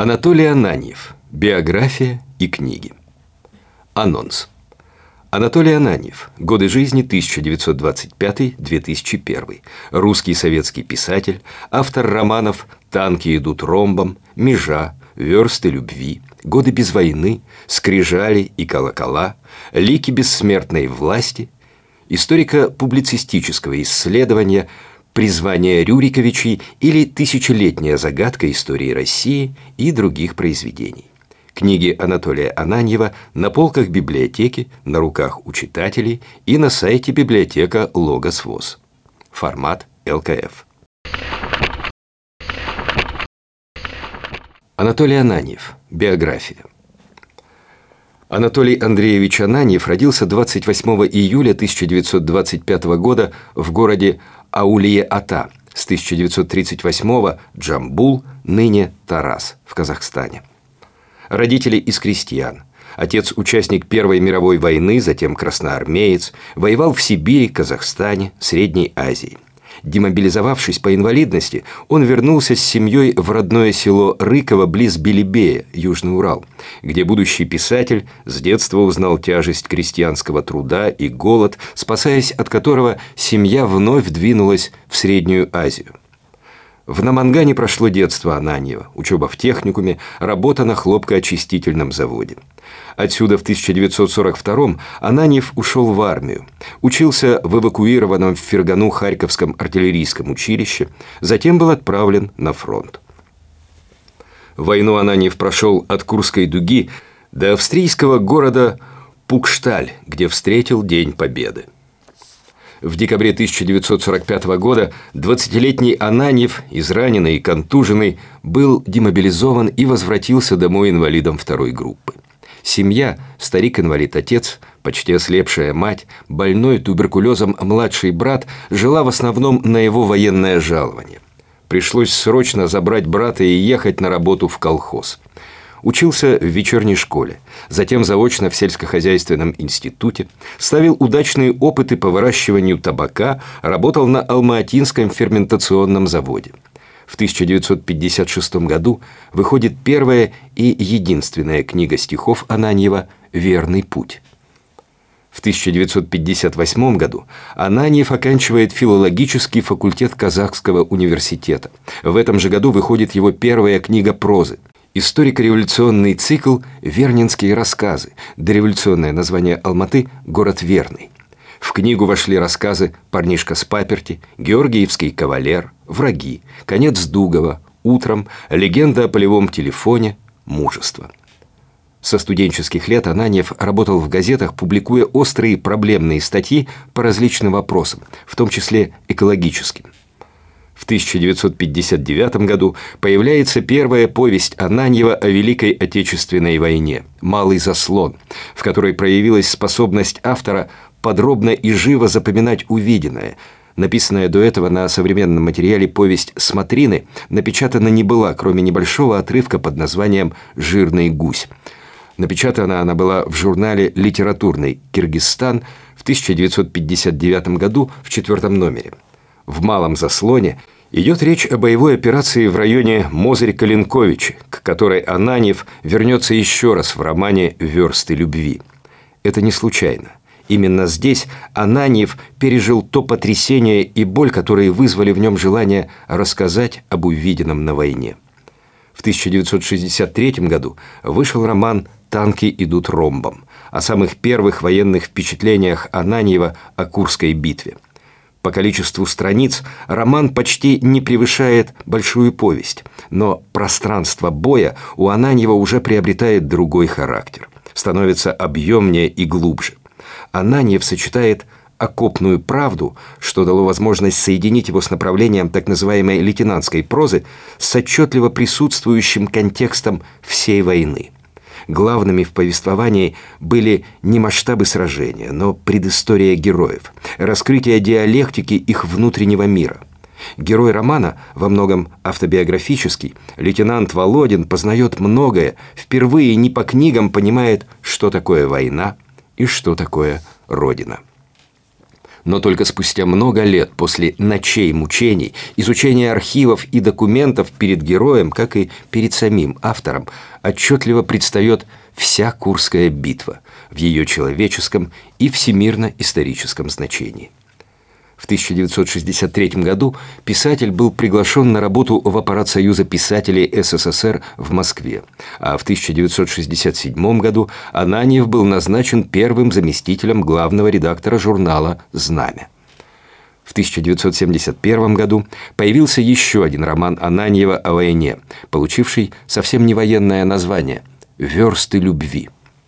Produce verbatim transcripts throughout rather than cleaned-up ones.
Анатолий Ананьев. Биография и книги. Анонс. Анатолий Ананьев. Годы жизни тысяча девятьсот двадцать пятый — две тысячи первый. Русский советский писатель, автор романов «Танки идут ромбом», «Межа», «Версты любви», «Годы без войны», «Скрижали и колокола», «Лики бессмертной власти», историко-публицистического исследования «Призвание Рюриковичей» или «Тысячелетняя загадка истории России» и других произведений. Книги Анатолия Ананьева на полках библиотеки, на руках у читателей и на сайте библиотека Логос ВОС. Формат эл ка эф. Анатолий Ананьев. Биография. Анатолий Андреевич Ананьев родился двадцать восьмого июля тысяча девятьсот двадцать пятого года в городе Аулие-Ата, с тысяча девятьсот тридцать восьмого Джамбул, ныне Тарас, в Казахстане. Родители из крестьян. Отец – участник Первой мировой войны, затем красноармеец, воевал в Сибири, Казахстане, Средней Азии. Демобилизовавшись по инвалидности, он вернулся с семьей в родное село Рыково близ Белебея, Южный Урал, где будущий писатель с детства узнал тяжесть крестьянского труда и голод, спасаясь от которого семья вновь двинулась в Среднюю Азию. В Намангане прошло детство Ананьева, учеба в техникуме, работа на хлопкоочистительном заводе. Отсюда в тысяча девятьсот сорок втором Ананьев ушел в армию, учился в эвакуированном в Фергану Харьковском артиллерийском училище, затем был отправлен на фронт. Войну Ананьев прошел от Курской дуги до австрийского города Пукшталь, где встретил День Победы. В декабре тысяча девятьсот сорок пятого года двадцатилетний Ананьев, израненный и контуженный, был демобилизован и возвратился домой инвалидом второй группы. Семья, старик-инвалид-отец, почти ослепшая мать, больной туберкулезом младший брат, жила в основном на его военное жалование. Пришлось срочно забрать брата и ехать на работу в колхоз. Учился в вечерней школе, затем заочно в сельскохозяйственном институте, ставил удачные опыты по выращиванию табака, работал на Алма-Атинском ферментационном заводе. В тысяча девятьсот пятьдесят шестом году выходит первая и единственная книга стихов Ананьева «Верный путь». В тысяча девятьсот пятьдесят восьмом году Ананьев оканчивает филологический факультет Казахского университета. В этом же году выходит его первая книга прозы. Историко-революционный цикл «Вернинские рассказы», дореволюционное название Алматы «Город Верный». В книгу вошли рассказы «Парнишка с паперти», «Георгиевский кавалер», «Враги», «Конец Дугова», «Утром», «Легенда о полевом телефоне», «Мужество». Со студенческих лет Ананьев работал в газетах, публикуя острые проблемные статьи по различным вопросам, в том числе экологическим. В тысяча девятьсот пятьдесят девятом году появляется первая повесть Ананьева о Великой Отечественной войне «Малый заслон», в которой проявилась способность автора подробно и живо запоминать увиденное. Написанная до этого на современном материале повесть «Смотрины» напечатана не была, кроме небольшого отрывка под названием «Жирный гусь». Напечатана она была в журнале «Литературный Киргизстан» в тысяча девятьсот пятьдесят девятом году в четвертом номере. В «Малом заслоне» идет речь о боевой операции в районе Мозырь-Калинковичи, к которой Ананьев вернется еще раз в романе «Версты любви». Это не случайно. Именно здесь Ананьев пережил то потрясение и боль, которые вызвали в нем желание рассказать об увиденном на войне. В тысяча девятьсот шестьдесят третьем году вышел роман «Танки идут ромбом» о самых первых военных впечатлениях Ананьева о Курской битве. По количеству страниц роман почти не превышает большую повесть, но пространство боя у Ананьева уже приобретает другой характер, становится объемнее и глубже. Ананьев сочетает окопную правду, что дало возможность соединить его с направлением так называемой лейтенантской прозы с отчетливо присутствующим контекстом всей войны. Главными в повествовании были не масштабы сражения, но предыстория героев, раскрытие диалектики их внутреннего мира. Герой романа, во многом автобиографический, лейтенант Володин познает многое, впервые не по книгам понимает, что такое война и что такое Родина. Но только спустя много лет после ночей мучений, изучения архивов и документов перед героем, как и перед самим автором, отчетливо предстает вся Курская битва в ее человеческом и всемирно-историческом значении. В тысяча девятьсот шестьдесят третьем году писатель был приглашен на работу в аппарат Союза писателей СССР в Москве, а в тысяча девятьсот шестьдесят седьмом году Ананьев был назначен первым заместителем главного редактора журнала «Знамя». В тысяча девятьсот семьдесят первом году появился еще один роман Ананьева о войне, получивший совсем не военное название «Версты любви».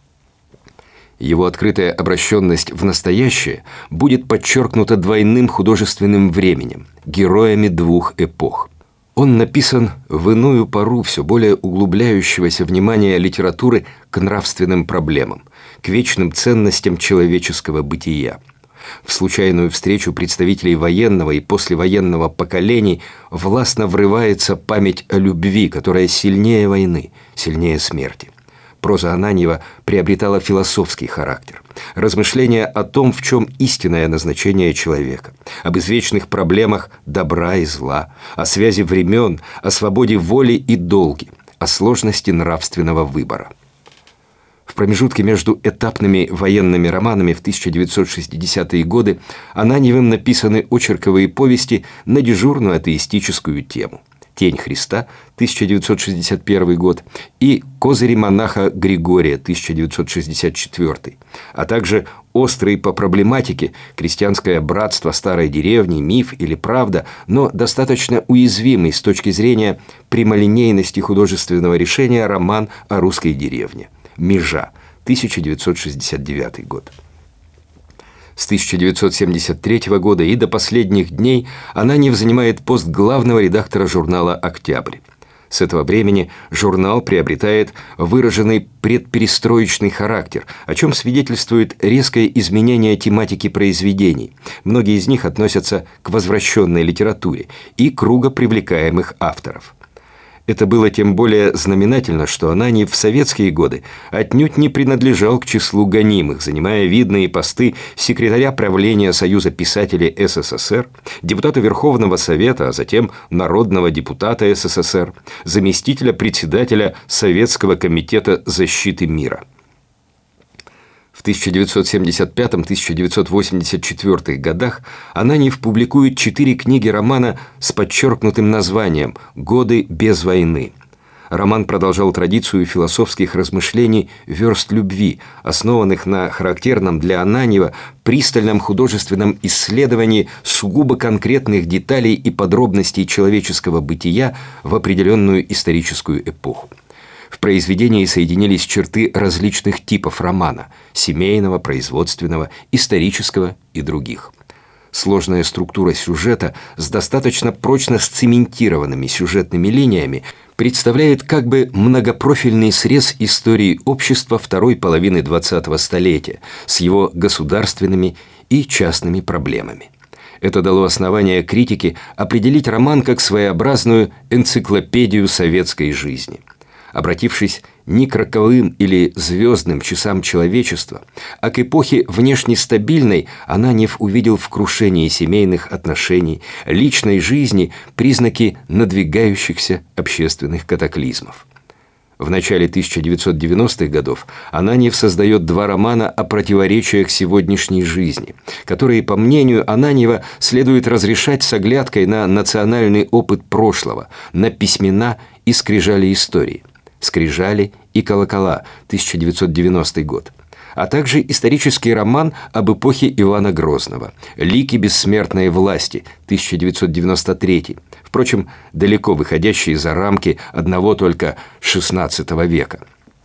Его открытая обращенность в настоящее будет подчеркнута двойным художественным временем, героями двух эпох. Он написан в иную пору все более углубляющегося внимания литературы к нравственным проблемам, к вечным ценностям человеческого бытия. В случайную встречу представителей военного и послевоенного поколений властно врывается память о любви, которая сильнее войны, сильнее смерти. Проза Ананьева приобретала философский характер. Размышления о том, в чем истинное назначение человека, об извечных проблемах добра и зла, о связи времен, о свободе воли и долги, о сложности нравственного выбора. В промежутке между этапными военными романами в тысяча девятьсот шестидесятые годы Ананьевым написаны очерковые повести на дежурную атеистическую тему «Тень Христа» тысяча девятьсот шестьдесят первый год и «Козыри монаха Григория» тысяча девятьсот шестьдесят четвёртый, а также острые по проблематике «Крестьянское братство старой деревни», «Миф» или «Правда», но достаточно уязвимый с точки зрения прямолинейности художественного решения роман о русской деревне «Межа» тысяча девятьсот шестьдесят девятый год. С тысяча девятьсот семьдесят третьего года и до последних дней Ананьев занимает пост главного редактора журнала «Октябрь». С этого времени журнал приобретает выраженный предперестроечный характер, о чем свидетельствует резкое изменение тематики произведений. Многие из них относятся к возвращенной литературе и круга привлекаемых авторов. Это было тем более знаменательно, что Ананьев в советские годы отнюдь не принадлежал к числу гонимых, занимая видные посты секретаря правления Союза писателей СССР, депутата Верховного Совета, а затем народного депутата СССР, заместителя председателя Советского комитета защиты мира. В тысяча девятьсот семьдесят пятом — тысяча девятьсот восемьдесят четвёртых годах Ананьев публикует четыре книги романа с подчеркнутым названием «Годы без войны». Роман продолжал традицию философских размышлений «Верст любви», основанных на характерном для Ананьева пристальном художественном исследовании сугубо конкретных деталей и подробностей человеческого бытия в определенную историческую эпоху. В произведении соединились черты различных типов романа – семейного, производственного, исторического и других. Сложная структура сюжета с достаточно прочно сцементированными сюжетными линиями представляет как бы многопрофильный срез истории общества второй половины двадцатого столетия с его государственными и частными проблемами. Это дало основание критике определить роман как своеобразную энциклопедию советской жизни. Обратившись не к роковым или звездным часам человечества, а к эпохе внешне стабильной, Ананьев увидел в крушении семейных отношений, личной жизни признаки надвигающихся общественных катаклизмов. В начале тысяча девятьсот девяностых годов Ананьев создает два романа о противоречиях сегодняшней жизни, которые, по мнению Ананьева, следует разрешать с оглядкой на национальный опыт прошлого, на письмена и скрижали истории. «Скрижали» и «Колокола» тысяча девятьсот девяностый год, а также исторический роман об эпохе Ивана Грозного «Лики бессмертной власти» тысяча девятьсот девяносто третий, впрочем, далеко выходящие за рамки одного только шестнадцатого века.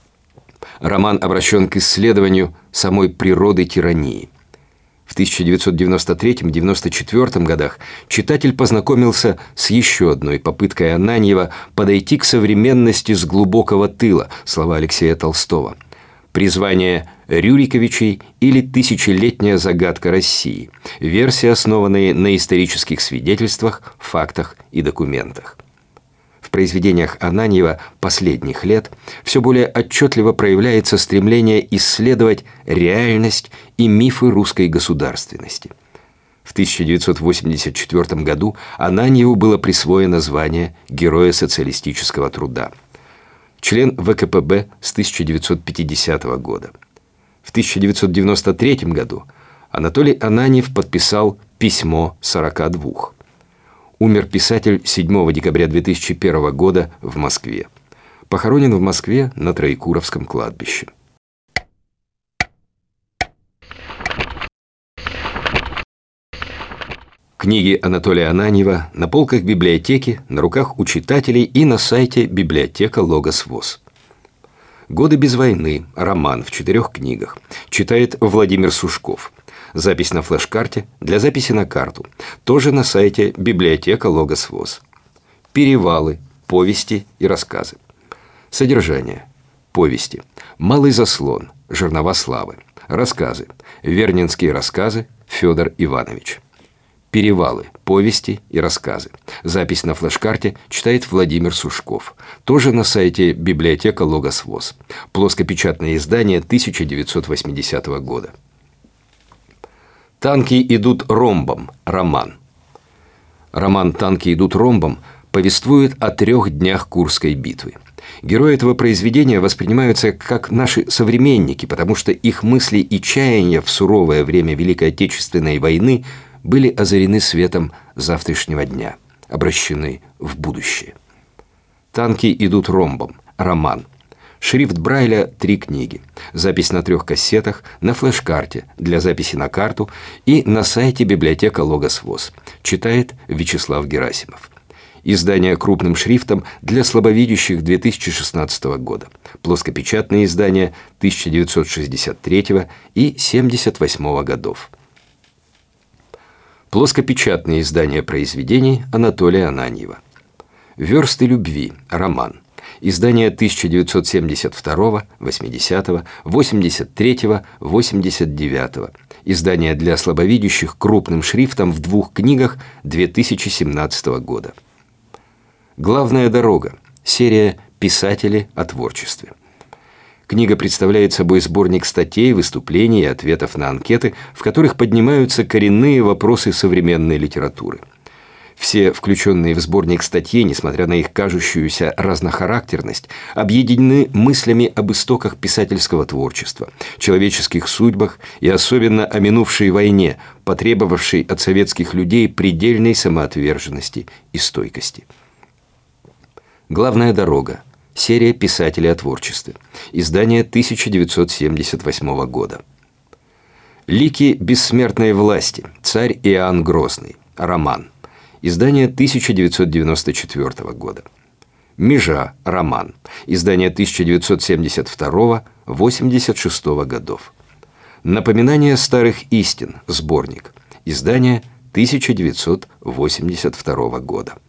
Роман обращен к исследованию самой природы тирании. В тысяча девятьсот девяносто третьем — девяносто четвёртом годах читатель познакомился с еще одной попыткой Ананьева подойти к современности с глубокого тыла, слова Алексея Толстого. «Призвание Рюриковичей» или «Тысячелетняя загадка России», версии, основанные на исторических свидетельствах, фактах и документах. В произведениях Ананьева последних лет все более отчетливо проявляется стремление исследовать реальность и мифы русской государственности. В тысяча девятьсот восемьдесят четвёртом году Ананьеву было присвоено звание Героя социалистического труда. Член вэ ка пэ бэ с тысяча девятьсот пятидесятого года. В тысяча девятьсот девяносто третьем году Анатолий Ананьев подписал «Письмо сорока двух». Умер писатель седьмого декабря две тысячи первого года в Москве. Похоронен в Москве на Троекуровском кладбище. Книги Анатолия Ананьева на полках библиотеки, на руках у читателей и на сайте библиотека Логос ВОС. «Годы без войны», роман в четырех книгах. Читает Владимир Сушков. Запись на флеш-карте для записи на карту. Тоже на сайте библиотека Логос ВОС. «Перевалы», повести и рассказы. Содержание. Повести. «Малый заслон», «Жернова славы». Рассказы. Вернинские рассказы, Федор Иванович. «Перевалы», повести и рассказы. Запись на флеш-карте читает Владимир Сушков. Тоже на сайте библиотека Логос ВОС. Плоскопечатное издание тысяча девятьсот восьмидесятого года. «Танки идут ромбом», роман. Роман «Танки идут ромбом» повествует о трех днях Курской битвы. Герои этого произведения воспринимаются как наши современники, потому что их мысли и чаяния в суровое время Великой Отечественной войны были озарены светом завтрашнего дня, обращены в будущее. «Танки идут ромбом», роман. Шрифт Брайля – три книги. Запись на трех кассетах, на флеш-карте для записи на карту и на сайте библиотека Логос ВОС. Читает Вячеслав Герасимов. Издание крупным шрифтом для слабовидящих две тысячи шестнадцатого года. Плоскопечатные издания тысяча девятьсот шестьдесят третьего и семьдесят восьмого годов. Плоскопечатные издания произведений Анатолия Ананьева. «Версты любви», роман. Издания тысяча девятьсот семьдесят второго, восьмидесятого, восемьдесят третьего, восемьдесят девятого. Издание для слабовидящих крупным шрифтом в двух книгах две тысячи семнадцатого года. «Главная дорога», серия «Писатели о творчестве». Книга представляет собой сборник статей, выступлений и ответов на анкеты, в которых поднимаются коренные вопросы современной литературы. Все включенные в сборник статьи, несмотря на их кажущуюся разнохарактерность, объединены мыслями об истоках писательского творчества, человеческих судьбах и особенно о минувшей войне, потребовавшей от советских людей предельной самоотверженности и стойкости. «Главная дорога», серия «Писатели о творчестве». Издание тысяча девятьсот семьдесят восьмого года. «Лики бессмертной власти», царь Иоанн Грозный. Роман. Издание тысяча девятьсот девяносто четвёртого года. «Межа», роман. Издание тысяча девятьсот семьдесят второго — восемьдесят шестого годов. «Напоминание старых истин», сборник. Издание тысяча девятьсот восемьдесят второго года.